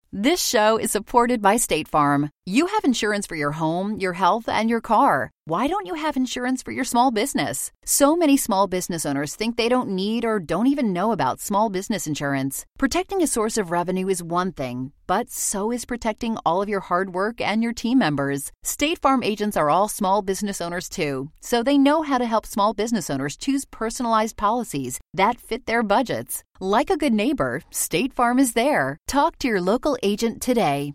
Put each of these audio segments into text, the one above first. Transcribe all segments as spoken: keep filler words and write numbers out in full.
This show is supported by State Farm. You have insurance for your home, your health, and your car. Why don't you have insurance for your small business? So many small business owners think they don't need or don't even know about small business insurance. Protecting a source of revenue is one thing, but so is protecting all of your hard work and your team members. State Farm agents are all small business owners too, so they know how to help small business owners choose personalized policies that fit their budgets. Like a good neighbor, State Farm is there. Talk to your local agent today.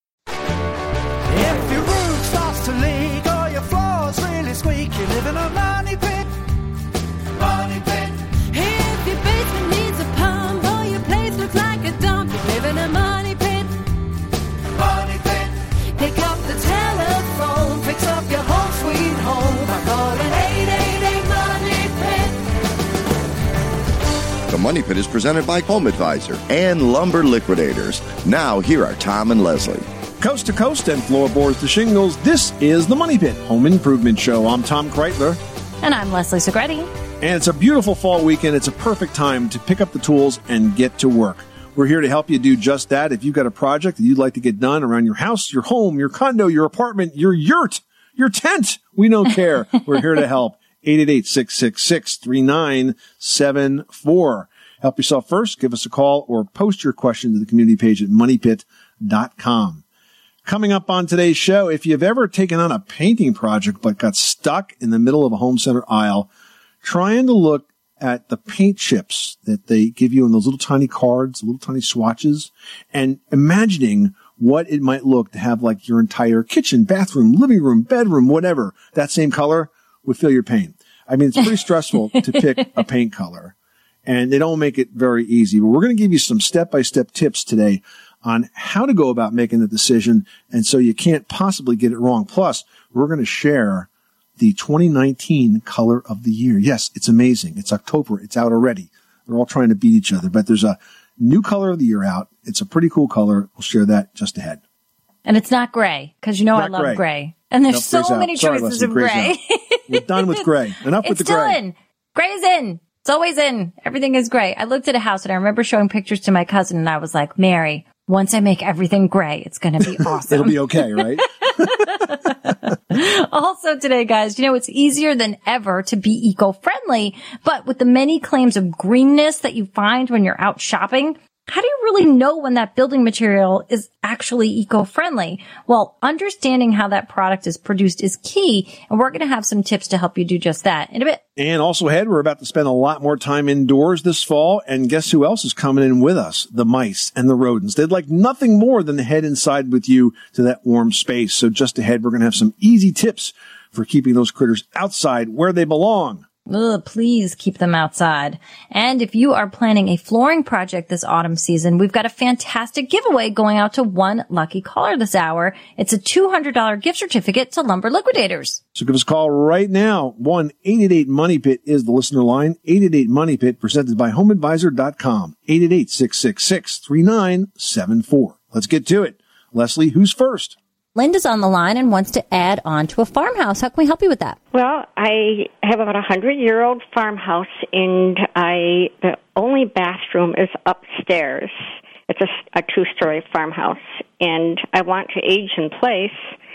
If your roof starts to leak or your floor's really squeak, you live in a money pit. Money pit. If your basement needs a pump or your place looks like a dump, you live in a money pit. Money pit. Pick up the telephone, fix up your home sweet home by calling eight eight eight money pit. The Money Pit is presented by Home Advisor and Lumber Liquidators. Now, here are Tom and Leslie. Coast to coast and floorboards to shingles, this is the Money Pit Home Improvement Show. I'm Tom Kreitler. And I'm Leslie Segretti. And it's a beautiful fall weekend. It's a perfect time to pick up the tools and get to work. We're here to help you do just that. If you've got a project that you'd like to get done around your house, your home, your condo, your apartment, your yurt, your tent, we don't care. We're here to help. eight eight eight, six six six, three nine seven four. Help yourself first. Give us a call or post your question to the community page at money pit dot com. Coming up on today's show, if you've ever taken on a painting project but got stuck in the middle of a home center aisle, trying to look at the paint chips that they give you in those little tiny cards, little tiny swatches, and imagining what it might look to have like your entire kitchen, bathroom, living room, bedroom, whatever, that same color would feel your pain. I mean, it's pretty stressful to pick a paint color, and they don't make it very easy. But we're going to give you some step-by-step tips today on how to go about making the decision, and so you can't possibly get it wrong. Plus, we're going to share the twenty nineteen color of the year. Yes, it's amazing. It's October. It's out already. They're all trying to beat each other, but there's a new color of the year out. It's a pretty cool color. We'll share that just ahead. And it's not gray, because you know Not I love gray. gray. And there's Nope, so gray's many out. Sorry, choices Leslie, of gray's gray. out. We're done with gray. Enough with It's the still gray. in. Gray's in. It's always in. Everything is gray. I looked at a house and I remember showing pictures to my cousin and I was like, Mary, once I make everything gray, it's going to be awesome. It'll be okay, right? Also today, guys, you know, it's easier than ever to be eco-friendly, but with the many claims of greenness that you find when you're out shopping, how do you really know when that building material is actually eco-friendly? Well, understanding how that product is produced is key, and we're going to have some tips to help you do just that in a bit. And also ahead, we're about to spend a lot more time indoors this fall, and guess who else is coming in with us? The mice and the rodents. They'd like nothing more than to head inside with you to that warm space. So just ahead, we're going to have some easy tips for keeping those critters outside where they belong. Ugh, please keep them outside. And if you are planning a flooring project this autumn season, we've got a fantastic giveaway going out to one lucky caller this hour. It's a two hundred dollars gift certificate to Lumber Liquidators. So give us a call right now. one eight eight eight money pit is the listener line. eight eight eight money pit presented by home advisor dot com. eight eight eight, six six six, three nine seven four. Let's get to it. Leslie, who's first? Linda's on the line and wants to add on to a farmhouse. How can we help you with that? Well, I have about a hundred-year-old farmhouse, and I the only bathroom is upstairs. It's a, a two-story farmhouse, and I want to age in place.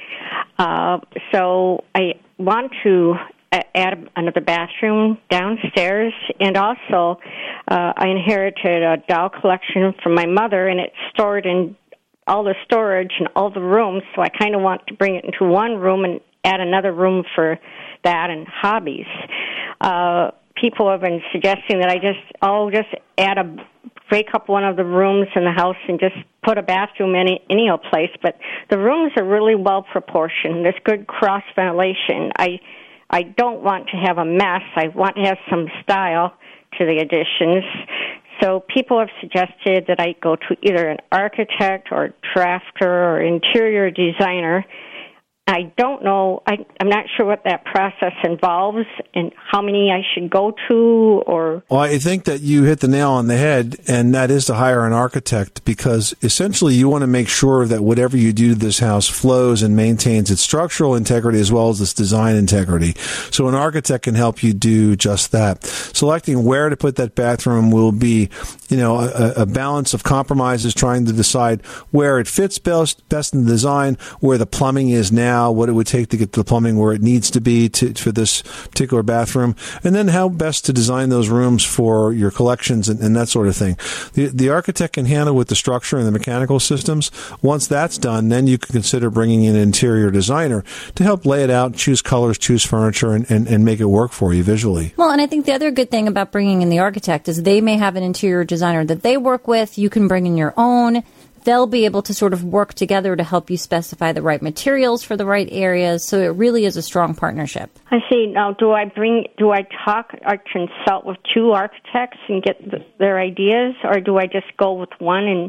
Uh, so I want to add another bathroom downstairs, and also uh, I inherited a doll collection from my mother, and it's stored in all the storage and all the rooms, so I kind of want to bring it into one room and add another room for that and hobbies. Uh, people have been suggesting that I just, I'll just add a, break up one of the rooms in the house and just put a bathroom in any old place, but the rooms are really well proportioned. There's good cross ventilation. I, I don't want to have a mess. I want to have some style to the additions. So people have suggested that I go to either an architect or drafter or interior designer. I don't know. I, I'm not sure what that process involves and how many I should go to or... Well, I think that you hit the nail on the head, and that is to hire an architect, because essentially you want to make sure that whatever you do to this house flows and maintains its structural integrity as well as its design integrity. So an architect can help you do just that. Selecting where to put that bathroom will be, you know, a, a balance of compromises, trying to decide where it fits best, best in the design, where the plumbing is now, what it would take to get the plumbing where it needs to be to, for this particular bathroom, and then how best to design those rooms for your collections and, and that sort of thing. The, the architect can handle with the structure and the mechanical systems. Once that's done, then you can consider bringing in an interior designer to help lay it out, choose colors, choose furniture, and, and, and make it work for you visually. Well, and I think the other good thing about bringing in the architect is they may have an interior designer that they work with. You can bring in your own. They'll be able to sort of work together to help you specify the right materials for the right areas. So it really is a strong partnership. I see. Now, do I bring, do I talk or consult with two architects and get the, their ideas, or do I just go with one and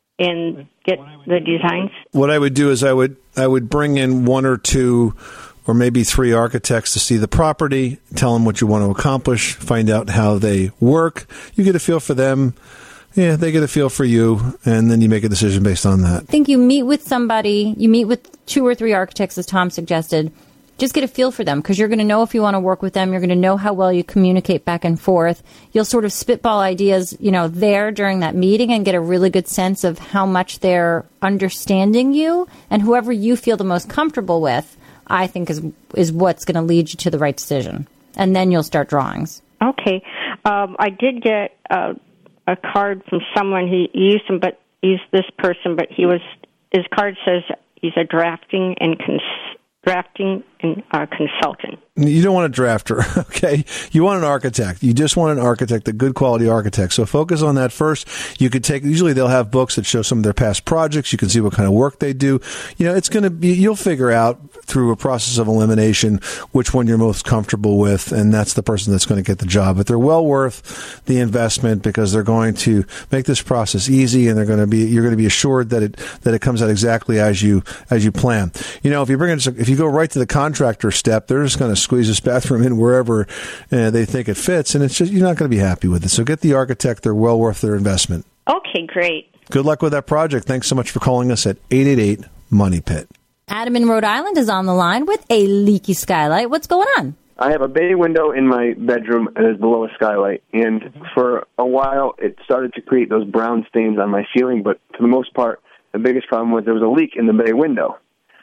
and get the designs? What I would do is I would I would bring in one or two or maybe three architects to see the property, tell them what you want to accomplish, find out how they work. You get a feel for them. Yeah, they get a feel for you, and then you make a decision based on that. I think you meet with somebody, you meet with two or three architects, as Tom suggested. Just get a feel for them, because you're going to know if you want to work with them. You're going to know how well you communicate back and forth. You'll sort of spitball ideas, you know, there during that meeting and get a really good sense of how much they're understanding you. And whoever you feel the most comfortable with, I think, is is what's going to lead you to the right decision. And then you'll start drawings. Okay. Um, I did get... Uh a card from someone. He used him, but he's this person, but he was, his card says he's a drafting and cons, drafting and uh, consultant. You don't want a drafter, okay? You want an architect. You just want an architect, a good quality architect. So focus on that first. You could take, usually they'll have books that show some of their past projects. You can see what kind of work they do. You know, it's going to be, you'll figure out through a process of elimination which one you're most comfortable with, and that's the person that's going to get the job. But they're well worth the investment, because they're going to make this process easy, and they're going to be, you're going to be assured that it, that it comes out exactly as you, as you plan. You know, if you bring it, if you go right to the contractor step, they're just going to squeeze this bathroom in wherever uh, they think it fits, and it's just, you're not going to be happy with it. So get the architect. They're well worth their investment. Okay, great. Good luck with that project. Thanks so much for calling us at eight eight eight, money pit. Adam in Rhode Island is on the line with a leaky skylight. What's going on? I have a bay window in my bedroom that is below a skylight, and for a while it started to create those brown stains on my ceiling, but for the most part, the biggest problem was there was a leak in the bay window.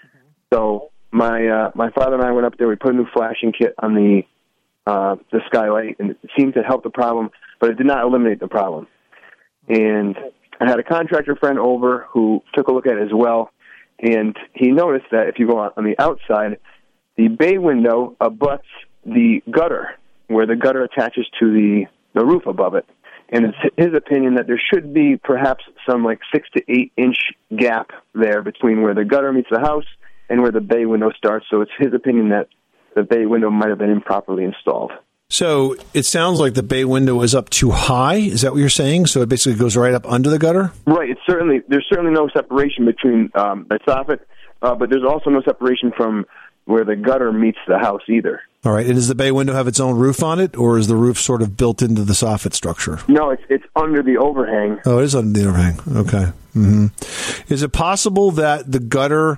So my uh, my father and I went up there, we put a new flashing kit on the uh, the skylight, and it seemed to help the problem, but it did not eliminate the problem. And I had a contractor friend over who took a look at it as well, and he noticed that if you go on the outside, the bay window abuts the gutter, where the gutter attaches to the, the roof above it. And it's his opinion that there should be perhaps some like six to eight inch gap there between where the gutter meets the house and where the bay window starts. So it's his opinion that the bay window might have been improperly installed. So it sounds like the bay window is up too high. Is that what you're saying? So it basically goes right up under the gutter? Right. It's certainly there's certainly no separation between um, the soffit, uh, but there's also no separation from where the gutter meets the house either. All right. And does the bay window have its own roof on it, or is the roof sort of built into the soffit structure? No, it's it's under the overhang. Oh, it is under the overhang. Okay. Mm-hmm. Is it possible that the gutter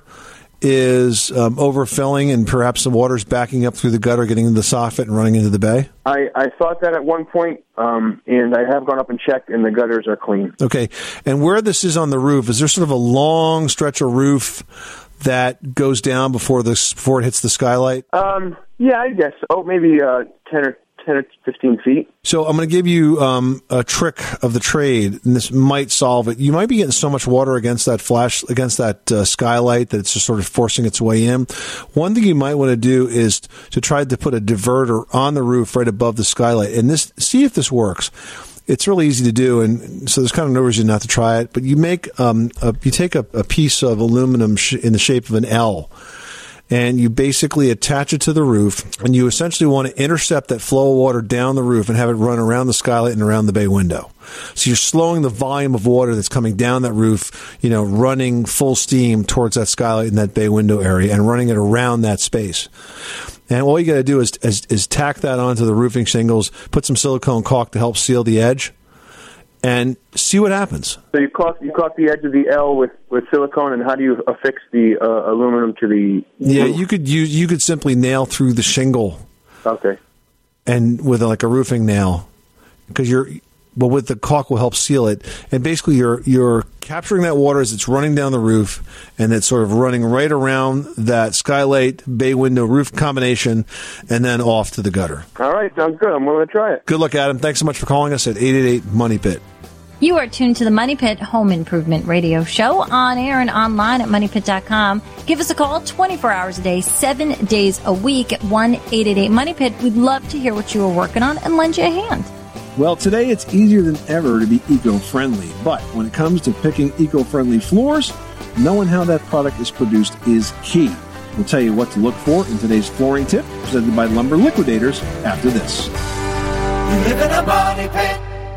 is um, overfilling and perhaps the water's backing up through the gutter, getting into the soffit and running into the bay? I, I thought that at one point, um, and I have gone up and checked, and the gutters are clean. Okay. And where this is on the roof, is there sort of a long stretch of roof that goes down before this before it hits the skylight? Um, yeah, I guess. Oh, maybe uh, ten or ten or fifteen feet. So I'm going to give you um, a trick of the trade, and this might solve it. You might be getting so much water against that flash, against that uh, skylight, that it's just sort of forcing its way in. One thing you might want to do is to try to put a diverter on the roof right above the skylight, and this see if this works. It's really easy to do, and so there's kind of no reason not to try it. But you make um, a, you take a, a piece of aluminum sh- in the shape of an L, and you basically attach it to the roof, and you essentially want to intercept that flow of water down the roof and have it run around the skylight and around the bay window. So you're slowing the volume of water that's coming down that roof, you know, running full steam towards that skylight and that bay window area and running it around that space. And all you got to do is, is is tack that onto the roofing shingles, put some silicone caulk to help seal the edge, and see what happens. So you caulk you caulk the edge of the L with, with silicone, and how do you affix the uh, aluminum to the? Yeah, roof? you could use you could simply nail through the shingle. Okay. And with like a roofing nail, because you're. Well, with the caulk will help seal it, and basically you're you're capturing that water as it's running down the roof, and it's sort of running right around that skylight bay window roof combination, and then off to the gutter. All right, sounds good. I'm willing to try it. Good luck, Adam. Thanks so much for calling us at eight eight eight Money Pit. You are tuned to the Money Pit Home Improvement Radio Show on air and online at money pit dot com. Give us a call twenty-four hours a day, seven days a week at one eight eight eight Money Pit. We'd love to hear what you are working on and lend you a hand. Well, today it's easier than ever to be eco-friendly, but when it comes to picking eco-friendly floors, knowing how that product is produced is key. We'll tell you what to look for in today's flooring tip, presented by Lumber Liquidators, after this. You live in a money pit.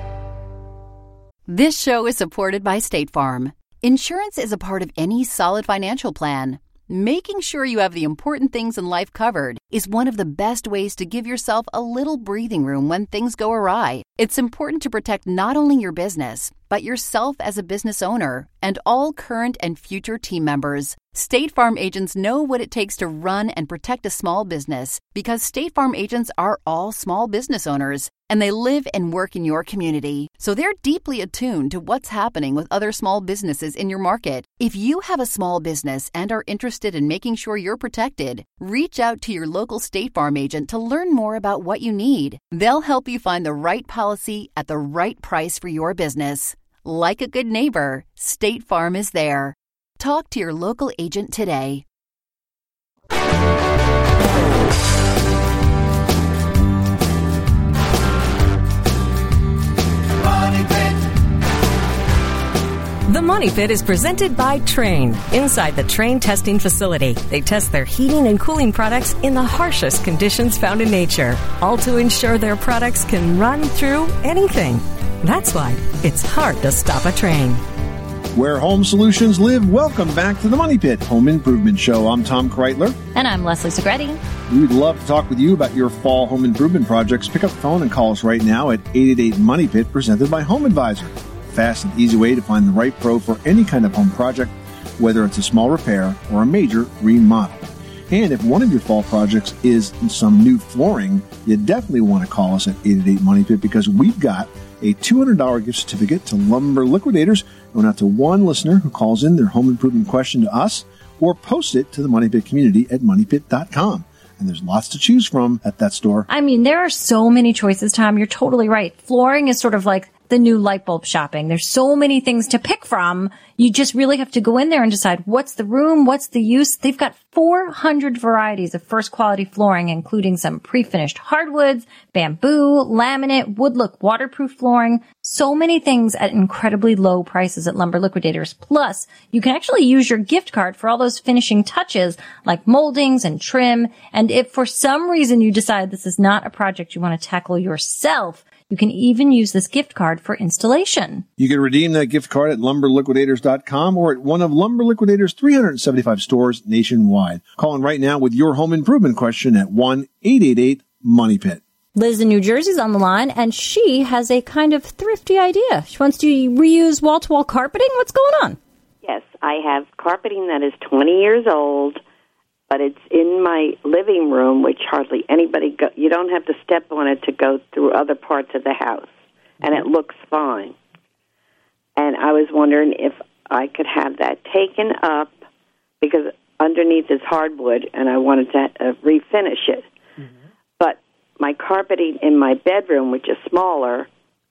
This show is supported by State Farm. Insurance is a part of any solid financial plan. Making sure you have the important things in life covered is one of the best ways to give yourself a little breathing room when things go awry. It's important to protect not only your business, but yourself as a business owner and all current and future team members. State Farm agents know what it takes to run and protect a small business because State Farm agents are all small business owners and they live and work in your community. So they're deeply attuned to what's happening with other small businesses in your market. If you have a small business and are interested in making sure you're protected, reach out to your local State Farm agent to learn more about what you need. They'll help you find the right policy at the right price for your business. Like a good neighbor, State Farm is there. Talk to your local agent today. The Money Pit is presented by Trane. Inside the Trane testing facility, they test their heating and cooling products in the harshest conditions found in nature, all to ensure their products can run through anything. That's why it's hard to stop a Trane. Where home solutions live, welcome back to the Money Pit Home Improvement Show. I'm Tom Kreitler. And I'm Leslie Segretti. We'd love to talk with you about your fall home improvement projects. Pick up the phone and call us right now at eight eight eight Money Pit, presented by Home Advisor. Fast and easy way to find the right pro for any kind of home project, whether it's a small repair or a major remodel. And if one of your fall projects is some new flooring, you definitely want to call us at eight eight eight Money Pit because we've got a two hundred dollars gift certificate to Lumber Liquidators going out to one listener who calls in their home improvement question to us or posts it to the Money Pit community at money pit dot com. And there's lots to choose from at that store. I mean, there are so many choices, Tom. You're totally right. Flooring is sort of like the new light bulb shopping. There's so many things to pick from. You just really have to go in there and decide what's the room, what's the use. They've got four hundred varieties of first quality flooring, including some pre-finished hardwoods, bamboo, laminate, wood look waterproof flooring. So many things at incredibly low prices at Lumber Liquidators. Plus, you can actually use your gift card for all those finishing touches like moldings and trim. And if for some reason you decide this is not a project you want to tackle yourself, you can even use this gift card for installation. You can redeem that gift card at lumber liquidators dot com or at one of Lumber Liquidators' three hundred seventy-five stores nationwide. Call in right now with your home improvement question at one eight eight eight Money Pit. Liz in New Jersey's on the line, and she has a kind of thrifty idea. She wants to reuse wall-to-wall carpeting. What's going on? Yes, I have carpeting that is twenty years old, but it's in my living room, which hardly anybody go. You don't have to step on it to go through other parts of the house, and it looks fine. And I was wondering if I could have that taken up, because underneath is hardwood, and I wanted to uh, refinish it. Mm-hmm. But my carpeting in my bedroom, which is smaller,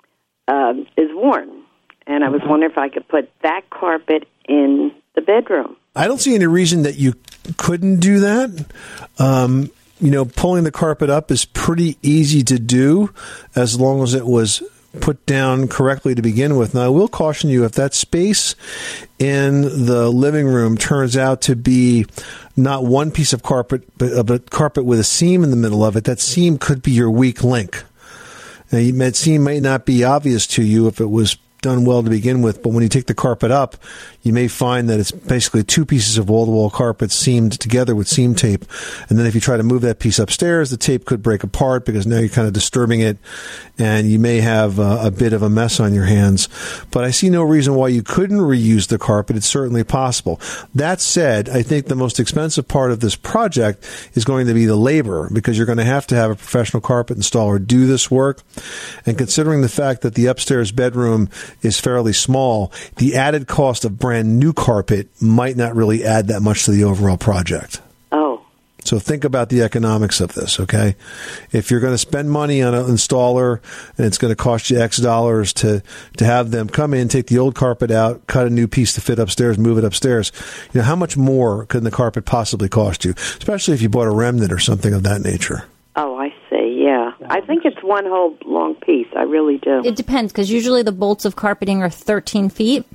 um, is worn. And I was wondering if I could put that carpet in the bedroom. I don't see any reason that you couldn't do that. Um, you know, pulling the carpet up is pretty easy to do as long as it was put down correctly to begin with. Now, I will caution you, if that space in the living room turns out to be not one piece of carpet, but a carpet with a seam in the middle of it, that seam could be your weak link. Now, that seam might not be obvious to you if it was done well to begin with, but when you take the carpet up, you may find that it's basically two pieces of wall-to-wall carpet seamed together with seam tape. And then if you try to move that piece upstairs, the tape could break apart because now you're kind of disturbing it, and you may have uh, a bit of a mess on your hands. But I see no reason why you couldn't reuse the carpet. It's certainly possible. That said, I think the most expensive part of this project is going to be the labor, because you're going to have to have a professional carpet installer do this work. And considering the fact that the upstairs bedroom is fairly small, the added cost of brand new carpet might not really add that much to the overall project. Oh. So think about the economics of this, okay? If you're going to spend money on an installer and it's going to cost you X dollars to, to have them come in, take the old carpet out, cut a new piece to fit upstairs, move it upstairs, you know, how much more could the carpet possibly cost you, especially if you bought a remnant or something of that nature? Oh, I see, yeah. I think it's one whole long piece. I really do. It depends, because usually the bolts of carpeting are thirteen feet.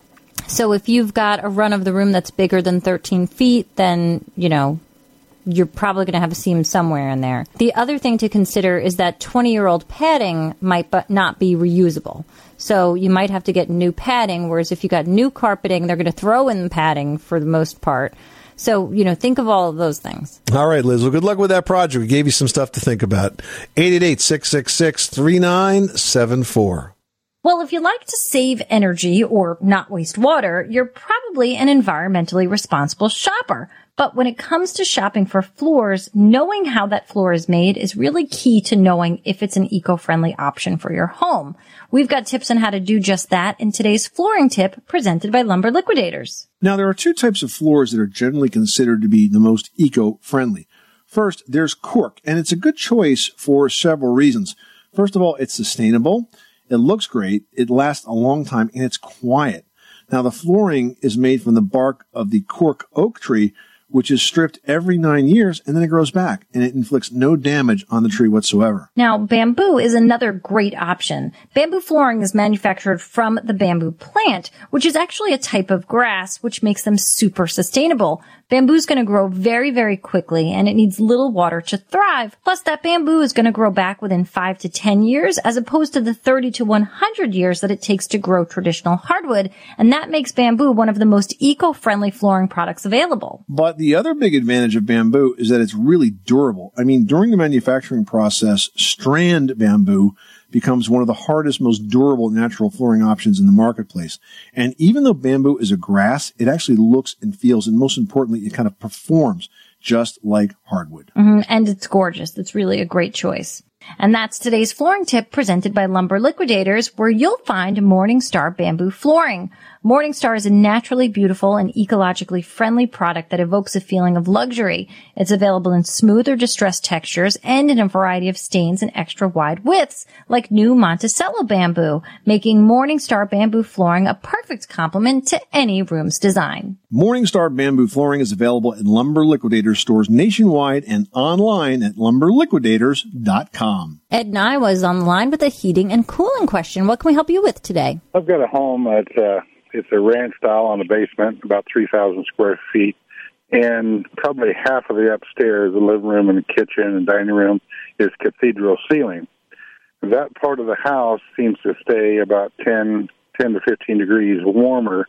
So if you've got a run of the room that's bigger than thirteen feet, then, you know, you're probably going to have a seam somewhere in there. The other thing to consider is that twenty-year-old padding might but not be reusable. So you might have to get new padding, whereas if you got new carpeting, they're going to throw in padding for the most part. So, you know, think of all of those things. All right, Liz. Well, good luck with that project. We gave you some stuff to think about. eight eight eight, six six six, three nine seven four. Well, if you like to save energy or not waste water, you're probably an environmentally responsible shopper. But when it comes to shopping for floors, knowing how that floor is made is really key to knowing if it's an eco-friendly option for your home. We've got tips on how to do just that in today's flooring tip presented by Lumber Liquidators. Now, there are two types of floors that are generally considered to be the most eco-friendly. First, there's cork, and it's a good choice for several reasons. First of all, it's sustainable, it looks great, it lasts a long time, and it's quiet. Now, the flooring is made from the bark of the cork oak tree, which is stripped every nine years, and then it grows back, and it inflicts no damage on the tree whatsoever. Now, bamboo is another great option. Bamboo flooring is manufactured from the bamboo plant, which is actually a type of grass, which makes them super sustainable. Bamboo's going to grow very, very quickly, and it needs little water to thrive. Plus, that bamboo is going to grow back within five to ten years, as opposed to the thirty to one hundred years that it takes to grow traditional hardwood, and that makes bamboo one of the most eco-friendly flooring products available. But the other big advantage of bamboo is that it's really durable. I mean, during the manufacturing process, strand bamboo becomes one of the hardest, most durable natural flooring options in the marketplace. And even though bamboo is a grass, it actually looks and feels, and most importantly, it kind of performs just like hardwood. Mm-hmm. And it's gorgeous. It's really a great choice. And that's today's flooring tip presented by Lumber Liquidators, where you'll find Morningstar bamboo flooring. Morningstar is a naturally beautiful and ecologically friendly product that evokes a feeling of luxury. It's available in smooth or distressed textures and in a variety of stains and extra wide widths, like new Monticello bamboo, making Morningstar bamboo flooring a perfect complement to any room's design. Morningstar bamboo flooring is available in Lumber Liquidators stores nationwide and online at lumber liquidators dot com. Ed Niwa is on the line with a heating and cooling question. What can we help you with today? I've got a home that's uh, it's a ranch style on the basement, about three thousand square feet, and probably half of the upstairs, the living room and the kitchen and dining room, is cathedral ceiling. That part of the house seems to stay about ten, ten to fifteen degrees warmer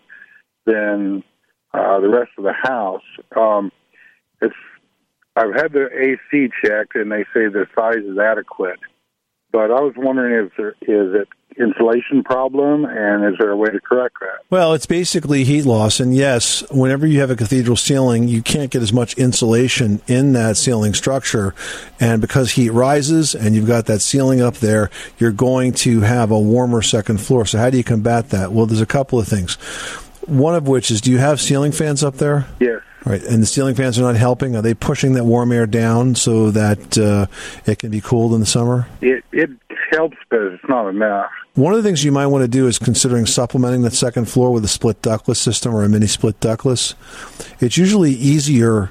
than uh, the rest of the house. Um, it's I've had the A C checked, and they say the size is adequate. But I was wondering, is there is it insulation problem, and is there a way to correct that? Well, it's basically heat loss, and yes, whenever you have a cathedral ceiling, you can't get as much insulation in that ceiling structure, and because heat rises and you've got that ceiling up there, you're going to have a warmer second floor. So how do you combat that? Well, there's a couple of things. One of which is, do you have ceiling fans up there? Yes. Right, and the ceiling fans are not helping. Are they pushing that warm air down so that uh, it can be cooled in the summer? It it helps, but it's not enough. One of the things you might want to do is considering supplementing the second floor with a split ductless system or a mini split ductless. It's usually easier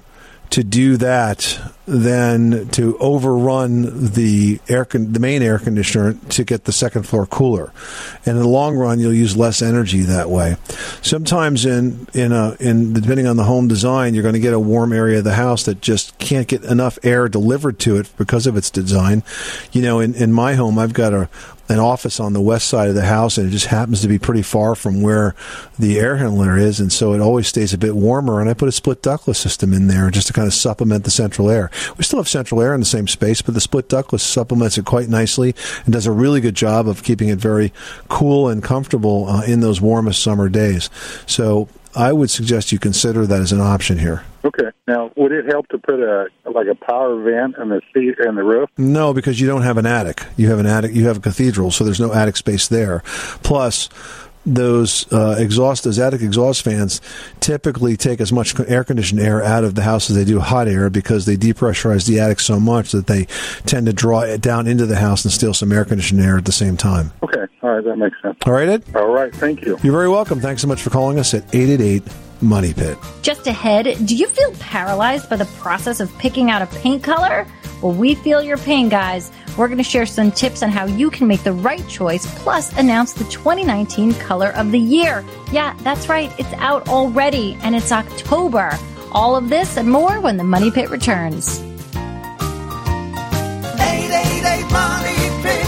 to do that than to overrun the air con- the main air conditioner to get the second floor cooler. And in the long run, you'll use less energy that way. Sometimes in in a in depending on the home design, you're going to get a warm area of the house that just can't get enough air delivered to it because of its design. You know, in, in my home, I've got a an office on the west side of the house, and it just happens to be pretty far from where the air handler is, and so it always stays a bit warmer, and I put a split ductless system in there just to kind of supplement the central air. We still have central air in the same space, but the split ductless supplements it quite nicely and does a really good job of keeping it very cool and comfortable uh, in those warmest summer days. So I would suggest you consider that as an option here. Okay. Now, would it help to put a like a power vent in the seat and the roof? No, because you don't have an attic. You have an attic. You have a cathedral, so there's no attic space there. Plus, those uh, exhaust, those attic exhaust fans typically take as much air conditioned air out of the house as they do hot air because they depressurize the attic so much that they tend to draw it down into the house and steal some air conditioned air at the same time. Okay. All right. That makes sense. All right, Ed? All right. Thank you. You're very welcome. Thanks so much for calling us at eight eight eight Money Pit. Just ahead, do you feel paralyzed by the process of picking out a paint color? Well, we feel your pain, guys. We're going to share some tips on how you can make the right choice, plus announce the twenty nineteen Color of the Year. Yeah, that's right. It's out already, and it's October. All of this and more when the Money Pit returns. eight eight eight Money Pit.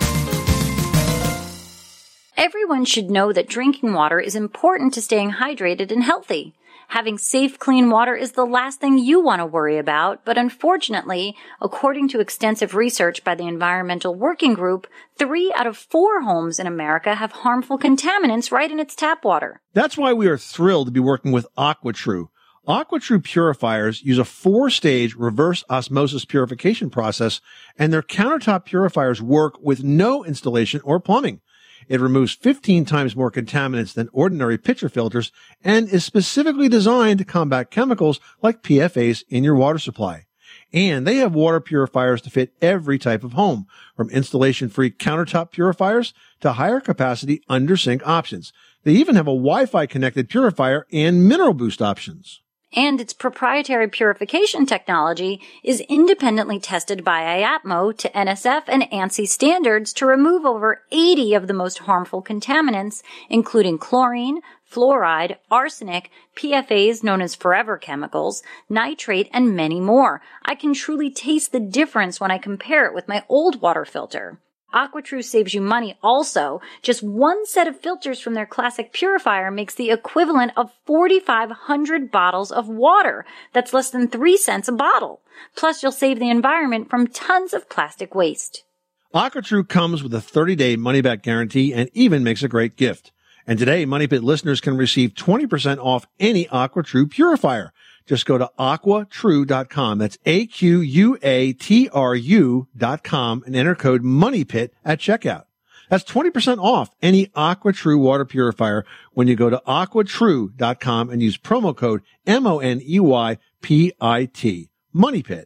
Everyone should know that drinking water is important to staying hydrated and healthy. Having safe, clean water is the last thing you want to worry about, but unfortunately, according to extensive research by the Environmental Working Group, three out of four homes in America have harmful contaminants right in its tap water. That's why we are thrilled to be working with AquaTrue. AquaTrue purifiers use a four-stage reverse osmosis purification process, and their countertop purifiers work with no installation or plumbing. It removes fifteen times more contaminants than ordinary pitcher filters and is specifically designed to combat chemicals like P F As in your water supply. And they have water purifiers to fit every type of home, from installation-free countertop purifiers to higher capacity under-sink options. They even have a Wi-Fi connected purifier and mineral boost options. And its proprietary purification technology is independently tested by I A P M O to N S F and ANSI standards to remove over eighty of the most harmful contaminants, including chlorine, fluoride, arsenic, P F As known as forever chemicals, nitrate, and many more. I can truly taste the difference when I compare it with my old water filter. AquaTrue saves you money also. Just one set of filters from their classic purifier makes the equivalent of forty-five hundred bottles of water. That's less than three cents a bottle. Plus, you'll save the environment from tons of plastic waste. AquaTrue comes with a thirty-day money-back guarantee and even makes a great gift. And today, Money Pit listeners can receive twenty percent off any AquaTrue purifier. Just go to aqua true dot com. That's A Q U A T R U dot com and enter code MONEYPIT at checkout. That's twenty percent off any AquaTrue water purifier when you go to aqua true dot com and use promo code M O N E Y P I T. Money Pit.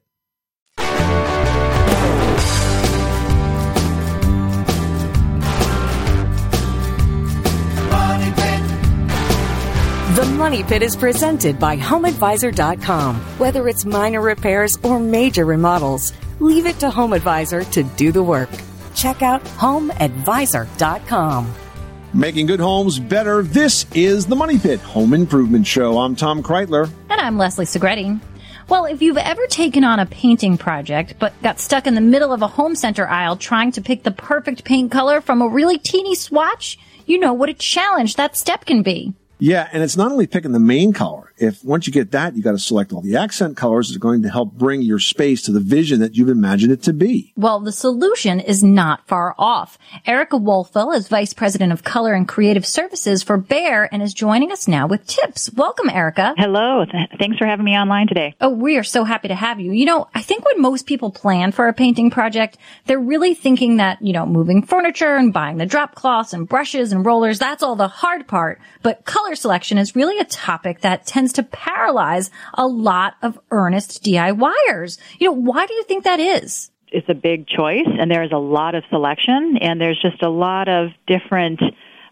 The Money Pit is presented by home advisor dot com. Whether it's minor repairs or major remodels, leave it to HomeAdvisor to do the work. Check out home advisor dot com. Making good homes better. This is the Money Pit Home Improvement Show. I'm Tom Kreitler. And I'm Leslie Segretti. Well, if you've ever taken on a painting project but got stuck in the middle of a home center aisle trying to pick the perfect paint color from a really teeny swatch, you know what a challenge that step can be. Yeah, and it's not only picking the main color. If once you get that, you got to select all the accent colors that are going to help bring your space to the vision that you've imagined it to be. Well, the solution is not far off. Erica Wolfel is Vice President of Color and Creative Services for Behr and is joining us now with tips. Welcome, Erica. Hello. Th- thanks for having me online today. Oh, we are so happy to have you. You know, I think when most people plan for a painting project, they're really thinking that, you know, moving furniture and buying the drop cloths and brushes and rollers, that's all the hard part. But color selection is really a topic that tends to paralyze a lot of earnest DIYers. You know, why do you think that is? It's a big choice, and there's a lot of selection, and there's just a lot of different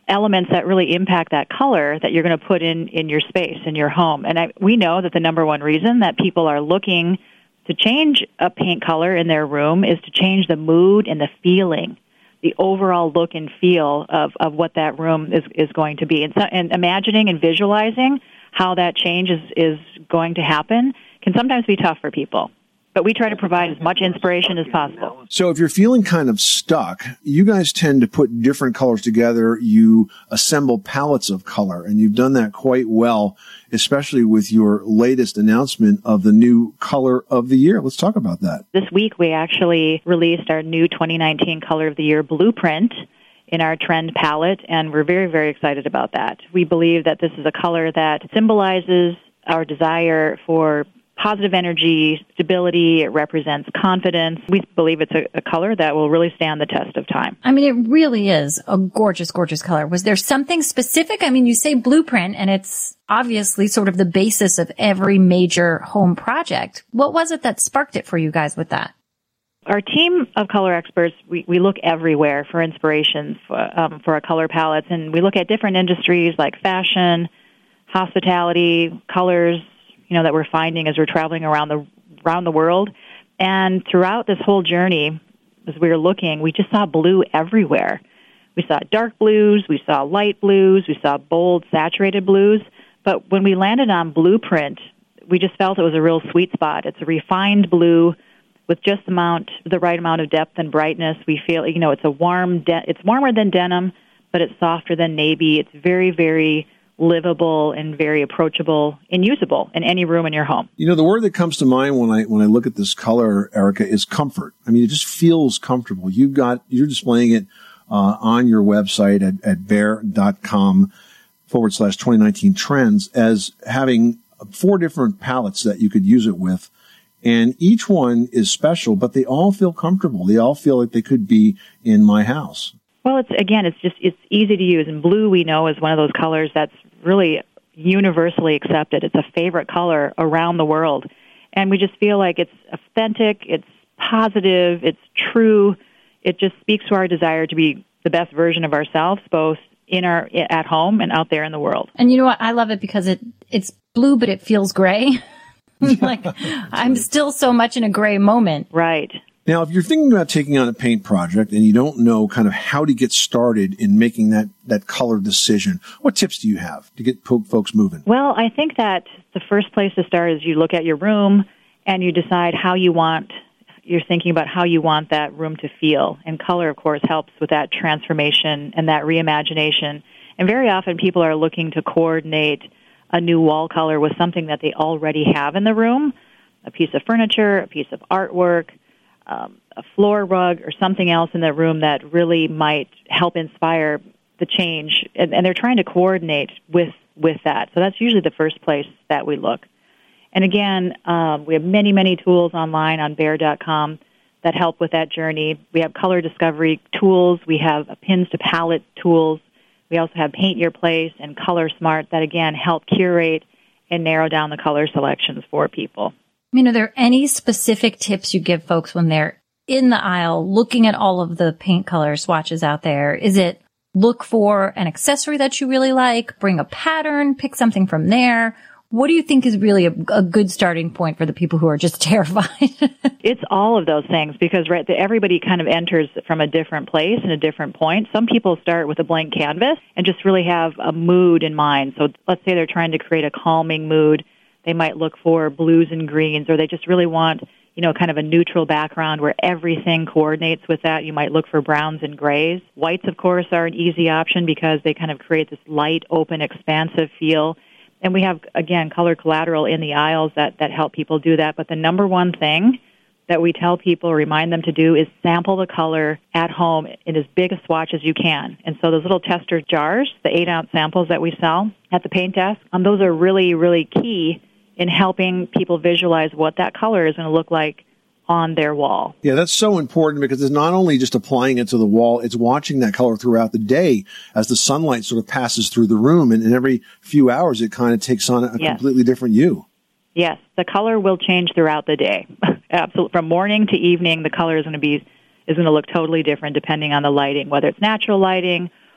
elements that really impact that color that you're going to put in, in your space, in your home. And I, we know that the number one reason that people are looking to change a paint color in their room is to change the mood and the feeling, the overall look and feel of, of what that room is, is going to be. And, so, and imagining and visualizing how that change is, is going to happen can sometimes be tough for people. But we try to provide as much inspiration as possible. So if you're feeling kind of stuck, you guys tend to put different colors together. You assemble palettes of color, and you've done that quite well, especially with your latest announcement of the new color of the year. Let's talk about that. This week, we actually released our new twenty nineteen Color of the Year blueprint in our trend palette, and we're very, very excited about that. We believe that this is a color that symbolizes our desire for positive energy, stability. It represents confidence. We believe it's a, a color that will really stand the test of time. I mean, it really is a gorgeous, gorgeous color. Was there something specific? I mean, you say blueprint, and it's obviously sort of the basis of every major home project. What was it that sparked it for you guys with that? Our team of color experts, we, we look everywhere for inspirations for, um, for our color palettes, and we look at different industries like fashion, hospitality, colors, you know, that we're finding as we're traveling around the around the world. And throughout this whole journey, as we were looking, we just saw blue everywhere. We saw dark blues, we saw light blues, we saw bold, saturated blues. But when we landed on blueprint, we just felt it was a real sweet spot. It's a refined blue with just the amount, the right amount of depth and brightness. We feel, you know, it's a warm, de- it's warmer than denim, but it's softer than navy. It's very, very livable and very approachable and usable in any room in your home. You know, the word that comes to mind when I when I look at this color, Erica, is comfort. I mean, it just feels comfortable. You've got you're displaying it uh, on your website at, at behr.com forward slash 2019 trends as having four different palettes that you could use it with. And each one is special, but they all feel comfortable. They all feel like they could be in my house. Well, it's again, it's just it's easy to use, and blue we know is one of those colors that's really universally accepted. It's a favorite color around the world, and we just feel like it's authentic, it's positive, it's true. It just speaks to our desire to be the best version of ourselves, both in our at home and out there in the world. And you know what? I love it because it it's blue, but it feels gray. Like I'm still so much in a gray moment. Right. Now, if you're thinking about taking on a paint project and you don't know kind of how to get started in making that, that color decision, what tips do you have to get folks moving? Well, I think that the first place to start is you look at your room and you decide how you want, you're thinking about how you want that room to feel. And color, of course, helps with that transformation and that reimagination. And very often people are looking to coordinate a new wall color with something that they already have in the room, a piece of furniture, a piece of artwork, Um, a floor rug or something else in the room that really might help inspire the change. And, and they're trying to coordinate with, with that. So that's usually the first place that we look. And again, um, we have many, many tools online on behr dot com that help with that journey. We have color discovery tools. We have pins to palette tools. We also have Paint Your Place and Color Smart that, again, help curate and narrow down the color selections for people. I mean, are there any specific tips you give folks when they're in the aisle looking at all of the paint color swatches out there? Is it look for an accessory that you really like, bring a pattern, pick something from there? What do you think is really a, a good starting point for the people who are just terrified? It's all of those things because right, everybody kind of enters from a different place and a different point. Some people start with a blank canvas and just really have a mood in mind. So let's say they're trying to create a calming mood. They might look for blues and greens, or they just really want, you know, kind of a neutral background where everything coordinates with that. You might look for browns and grays. Whites, of course, are an easy option because they kind of create this light, open, expansive feel. And we have, again, color collateral in the aisles that, that help people do that. But the number one thing that we tell people, remind them to do, is sample the color at home in as big a swatch as you can. And so those little tester jars, the eight-ounce samples that we sell at the paint desk, um, those are really, really key in helping people visualize what that color is going to look like on their wall. Yeah, that's so important because it's not only just applying it to the wall, it's watching that color throughout the day as the sunlight sort of passes through the room, and, and every few hours it kind of takes on a, a yes. completely different hue. Yes, the color will change throughout the day. Absolutely. From morning to evening, the color is going to be is going to look totally different depending on the lighting, whether it's natural lighting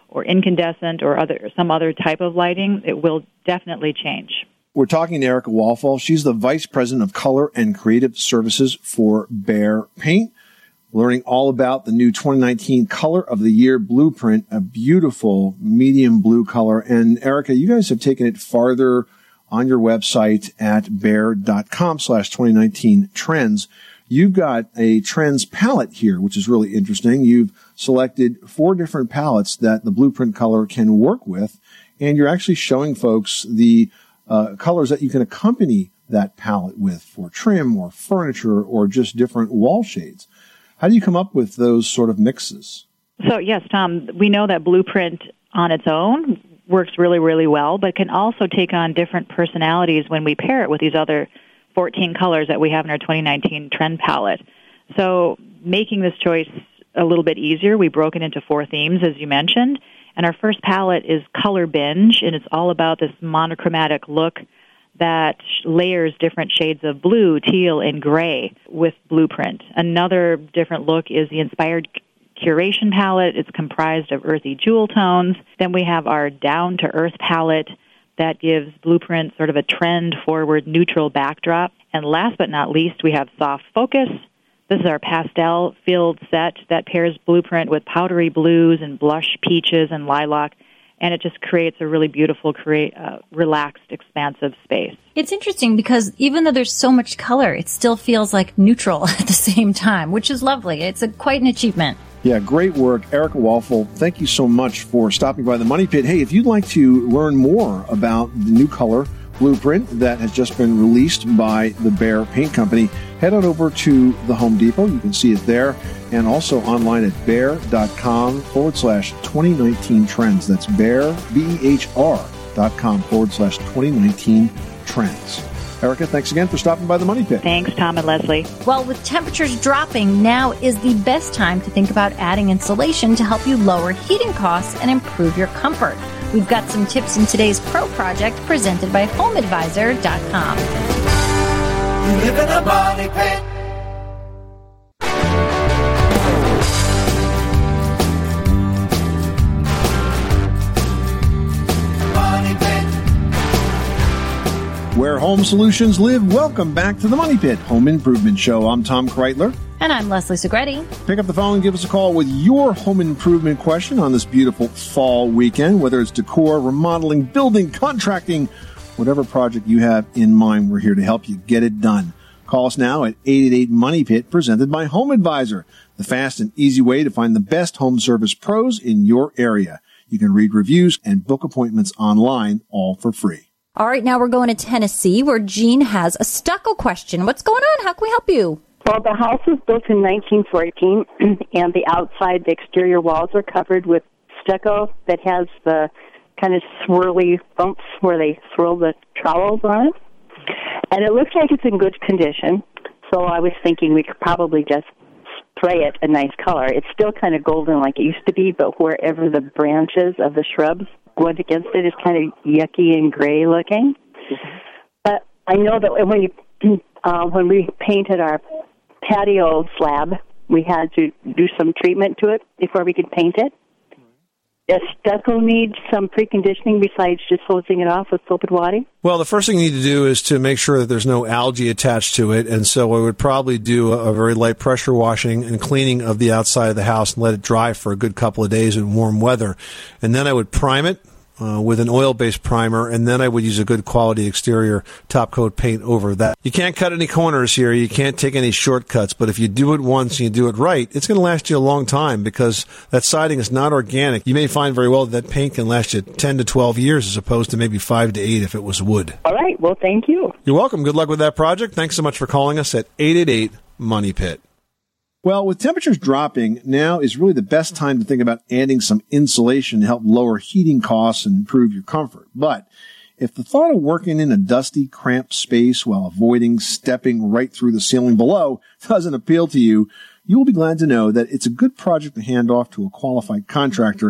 or incandescent or other some other type of lighting, it will definitely change. We're talking to Erica Walfall. She's the Vice President of Color and Creative Services for Behr Paint. Learning all about the new twenty nineteen Color of the Year Blueprint, a beautiful medium blue color. And Erica, you guys have taken it farther on your website at behr.com slash 2019 trends. You've got a trends palette here, which is really interesting. You've selected four different palettes that the Blueprint color can work with, and you're actually showing folks the uh, colors that you can accompany that palette with for trim or furniture or just different wall shades. How do you come up with those sort of mixes? So, yes, Tom, we know that Blueprint on its own works really, really well, but can also take on different personalities when we pair it with these other fourteen colors that we have in our twenty nineteen trend palette. So making this choice a little bit easier, we broke it into four themes, as you mentioned. And our first palette is Color Binge, and it's all about this monochromatic look that layers different shades of blue, teal, and gray with Blueprint. Another different look is the Inspired Curation palette. It's comprised of earthy jewel tones. Then we have our Down to Earth palette that gives Blueprint sort of a trend-forward neutral backdrop. And last but not least, we have Soft Focus. This is our pastel-filled set that pairs Blueprint with powdery blues and blush peaches and lilac, and it just creates a really beautiful, create, uh, relaxed, expansive space. It's interesting because even though there's so much color, it still feels like neutral at the same time, which is lovely. It's a, quite an achievement. Yeah, great work. Erica Walfall, thank you so much for stopping by the Money Pit. Hey, if you'd like to learn more about the new color Blueprint that has just been released by the Behr Paint Company, head on over to the Home Depot. You can see it there. And also online at behr.com forward slash 2019 trends. That's Behr, B E H R dot com forward slash 2019 trends. Erica, thanks again for stopping by the Money Pit. Thanks, Tom and Leslie. Well, with temperatures dropping, now is the best time to think about adding insulation to help you lower heating costs and improve your comfort. We've got some tips in today's Pro Project presented by home advisor dot com. You live in a Money Pit. Where home solutions live, welcome back to the Money Pit Home Improvement Show. I'm Tom Kreitler. And I'm Leslie Segretti. Pick up the phone and give us a call with your home improvement question on this beautiful fall weekend, whether it's decor, remodeling, building, contracting, whatever project you have in mind, we're here to help you get it done. Call us now at eight eight eight Money Pit, presented by Home Advisor, the fast and easy way to find the best home service pros in your area. You can read reviews and book appointments online, all for free. All right, now we're going to Tennessee, where Jean has a stucco question. What's going on? How can we help you? Well, the house was built in nineteen fourteen, and the outside, the exterior walls are covered with stucco that has the kind of swirly bumps where they swirl the trowels on it. And it looks like it's in good condition, so I was thinking we could probably just spray it a nice color. It's still kind of golden like it used to be, but wherever the branches of the shrubs going against it is kind of yucky and gray looking. But I know that when you uh, when we painted our patio slab, we had to do some treatment to it before we could paint it. Does stucco need some preconditioning besides just hosing it off with soap and water? Well, the first thing you need to do is to make sure that there's no algae attached to it, and so I would probably do a, a very light pressure washing and cleaning of the outside of the house and let it dry for a good couple of days in warm weather. And then I would prime it Uh, with an oil-based primer, and then I would use a good quality exterior top coat paint over that. You can't cut any corners here. You can't take any shortcuts, but if you do it once and you do it right, it's going to last you a long time because that siding is not organic. You may find very well that, that paint can last you ten to twelve years as opposed to maybe five to eight if it was wood. All right. Well, thank you. You're welcome. Good luck with that project. Thanks so much for calling us at eight eight eight Money Pit. Well, with temperatures dropping, now is really the best time to think about adding some insulation to help lower heating costs and improve your comfort. But if the thought of working in a dusty, cramped space while avoiding stepping right through the ceiling below doesn't appeal to you, you will be glad to know that it's a good project to hand off to a qualified contractor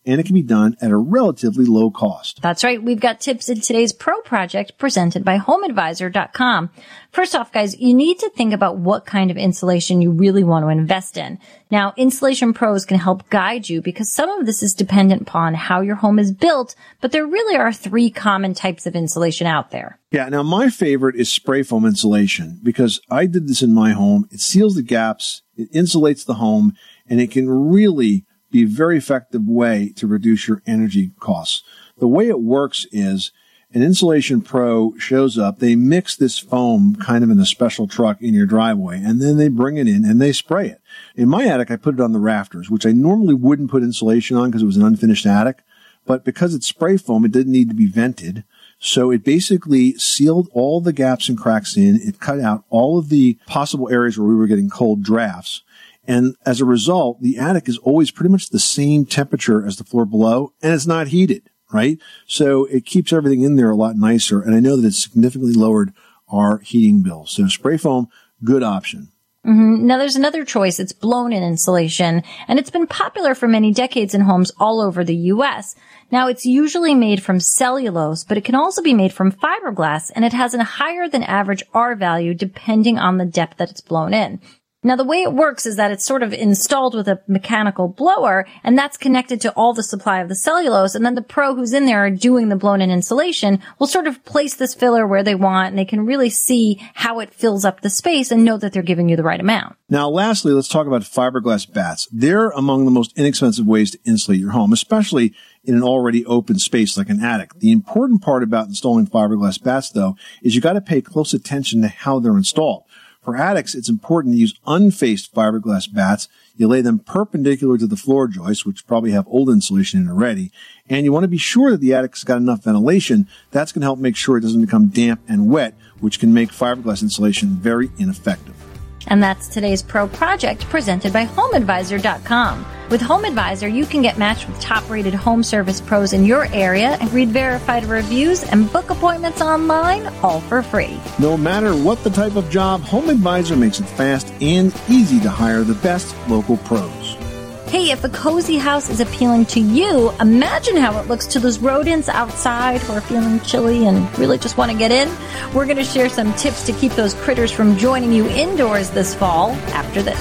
and it can be done at a relatively low cost. That's right. We've got tips in today's Pro Project presented by home advisor dot com. First off, guys, you need to think about what kind of insulation you really want to invest in. Now, Insulation Pros can help guide you because some of this is dependent upon how your home is built, but there really are three common types of insulation out there. Yeah, now my favorite is spray foam insulation because I did this in my home. It seals the gaps, it insulates the home, and it can really be a very effective way to reduce your energy costs. The way it works is an Insulation Pro shows up, they mix this foam kind of in a special truck in your driveway, and then they bring it in and they spray it. In my attic, I put it on the rafters, which I normally wouldn't put insulation on because it was an unfinished attic. But because it's spray foam, it didn't need to be vented. So it basically sealed all the gaps and cracks in. It cut out all of the possible areas where we were getting cold drafts. And as a result, the attic is always pretty much the same temperature as the floor below, and it's not heated, right? So it keeps everything in there a lot nicer. And I know that it's significantly lowered our heating bill. So spray foam, good option. Mm-hmm. Now, there's another choice. It's blown-in insulation, and it's been popular for many decades in homes all over the U S. Now, it's usually made from cellulose, but it can also be made from fiberglass, and it has a higher than average R value depending on the depth that it's blown in. Now, the way it works is that it's sort of installed with a mechanical blower, and that's connected to all the supply of the cellulose, and then the pro who's in there doing the blown-in insulation will sort of place this filler where they want, and they can really see how it fills up the space and know that they're giving you the right amount. Now, lastly, let's talk about fiberglass bats. They're among the most inexpensive ways to insulate your home, especially in an already open space like an attic. The important part about installing fiberglass bats, though, is you got to pay close attention to how they're installed. For attics, it's important to use unfaced fiberglass bats. You lay them perpendicular to the floor joists, which probably have old insulation in already. And you want to be sure that the attic's got enough ventilation. That's going to help make sure it doesn't become damp and wet, which can make fiberglass insulation very ineffective. And that's today's Pro Project presented by home advisor dot com. With Home Advisor, you can get matched with top-rated home service pros in your area and read verified reviews and book appointments online, all for free. No matter what the type of job, Home Advisor makes it fast and easy to hire the best local pros. Hey, if a cozy house is appealing to you, imagine how it looks to those rodents outside who are feeling chilly and really just want to get in. We're going to share some tips to keep those critters from joining you indoors this fall after this.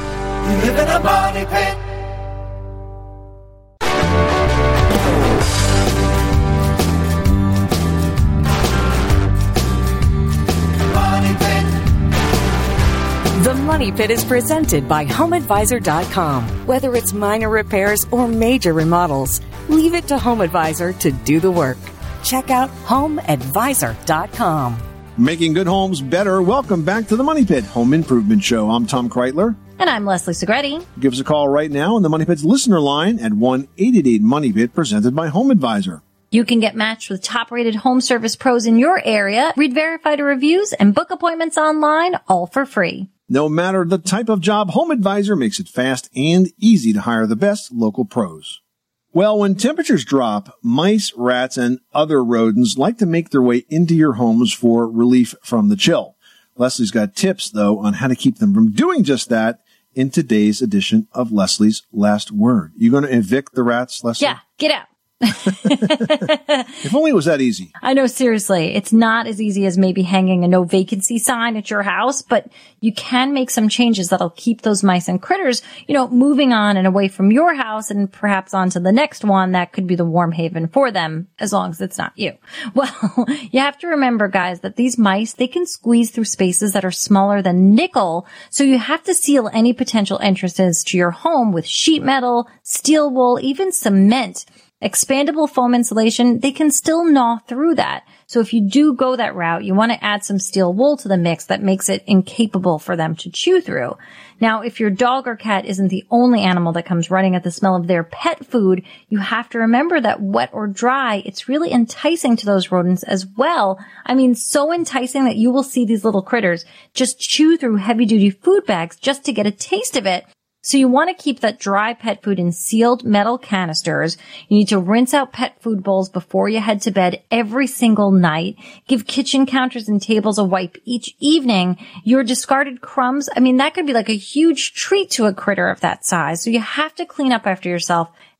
You live in a money pit. The Money Pit is presented by home advisor dot com. Whether it's minor repairs or major remodels, leave it to Home Advisor to do the work. Check out home advisor dot com. Making good homes better. Welcome back to the Money Pit Home Improvement Show. I'm Tom Kreitler. And I'm Leslie Segretti. Give us a call right now on the Money Pit's listener line at one eight eight eight Money Pit, presented by Home Advisor. You can get matched with top-rated home service pros in your area, read verified reviews, and book appointments online, all for free. No matter the type of job, Home Advisor makes it fast and easy to hire the best local pros. Well, when temperatures drop, mice, rats, and other rodents like to make their way into your homes for relief from the chill. Leslie's got tips, though, on how to keep them from doing just that in today's edition of Leslie's Last Word. You going to evict the rats, Leslie? Yeah, get out. If only it was that easy. I know, seriously. It's not as easy as maybe hanging a no vacancy sign at your house, but you can make some changes that'll keep those mice and critters, you know, moving on and away from your house and perhaps on to the next one that could be the warm haven for them, as long as it's not you. Well, you have to remember, guys, that these mice, they can squeeze through spaces that are smaller than nickel, so you have to seal any potential entrances to your home with sheet metal, steel wool, even cement. Expandable foam insulation, they can still gnaw through that. So if you do go that route, you want to add some steel wool to the mix that makes it incapable for them to chew through. Now, if your dog or cat isn't the only animal that comes running at the smell of their pet food, you have to remember that wet or dry, it's really enticing to those rodents as well. I mean, so enticing that you will see these little critters just chew through heavy-duty food bags just to get a taste of it. So you want to keep that dry pet food in sealed metal canisters. You need to rinse out pet food bowls before you head to bed every single night. Give kitchen counters and tables a wipe each evening. Your discarded crumbs, I mean, that could be like a huge treat to a critter of that size. So you have to clean up after yourself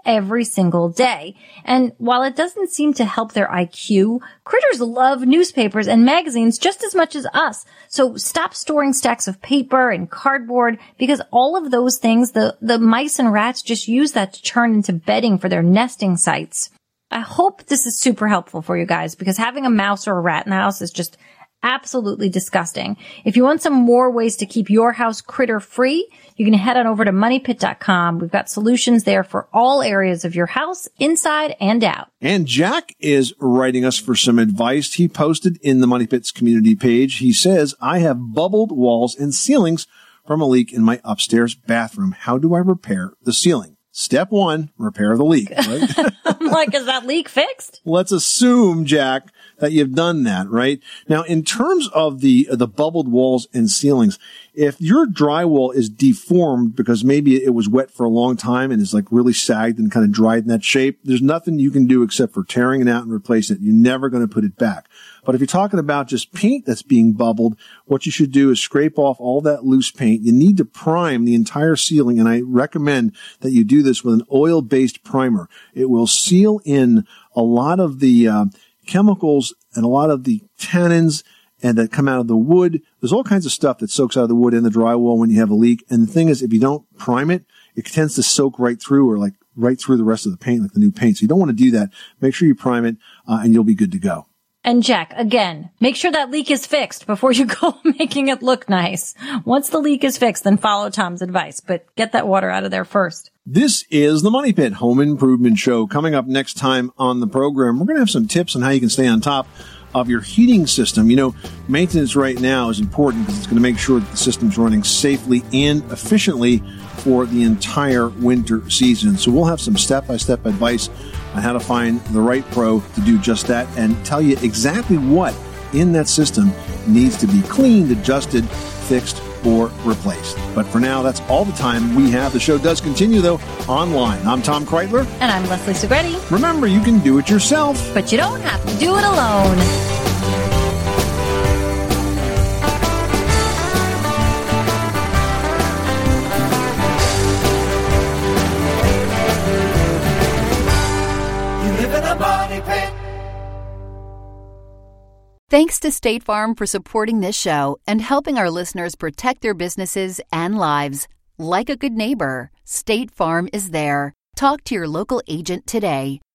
every single day. And while it doesn't seem to help their I Q, critters love newspapers and magazines just as much as us. So stop storing stacks of paper and cardboard, because all of those things, the, the mice and rats just use that to turn into bedding for their nesting sites. I hope this is super helpful for you guys, because having a mouse or a rat in the house is just absolutely disgusting. If you want some more ways to keep your house critter free, you can head on over to money pit dot com. We've got solutions there for all areas of your house, inside and out. And Jack is writing us for some advice. He posted in the Money Pit's community page. He says, I have bubbled walls and ceilings from a leak in my upstairs bathroom. How do I repair the ceiling? Step one, repair the leak, right? I'm like, is that leak fixed? Let's assume, Jack, that you've done that, right? Now, in terms of the the bubbled walls and ceilings, if your drywall is deformed because maybe it was wet for a long time and is like really sagged and kind of dried in that shape, there's nothing you can do except for tearing it out and replacing it. You're never going to put it back. But if you're talking about just paint that's being bubbled, what you should do is scrape off all that loose paint. You need to prime the entire ceiling, and I recommend that you do this with an oil-based primer. It will seal in a lot of the uh, chemicals and a lot of the tannins and that come out of the wood. There's all kinds of stuff that soaks out of the wood in the drywall when you have a leak. And the thing is, if you don't prime it, it tends to soak right through, or like right through the rest of the paint, like the new paint. So you don't want to do that. Make sure you prime it, uh, and you'll be good to go. And Jack, again, make sure that leak is fixed before you go making it look nice. Once the leak is fixed, then follow Tom's advice, but get that water out of there first. This is the Money Pit Home Improvement Show. Coming up next time on the program, we're going to have some tips on how you can stay on top of your heating system. You know, maintenance right now is important because it's going to make sure that the system's running safely and efficiently for the entire winter season. So we'll have some step-by-step advice on how to find the right pro to do just that and tell you exactly what in that system needs to be cleaned, adjusted, fixed, or replaced. But for now, that's all the time we have. The show does continue, though, online. I'm Tom Kreitler. And I'm Leslie Segretti. Remember, you can do it yourself, but you don't have to do it alone. Thanks to State Farm for supporting this show and helping our listeners protect their businesses and lives. Like a good neighbor, State Farm is there. Talk to your local agent today.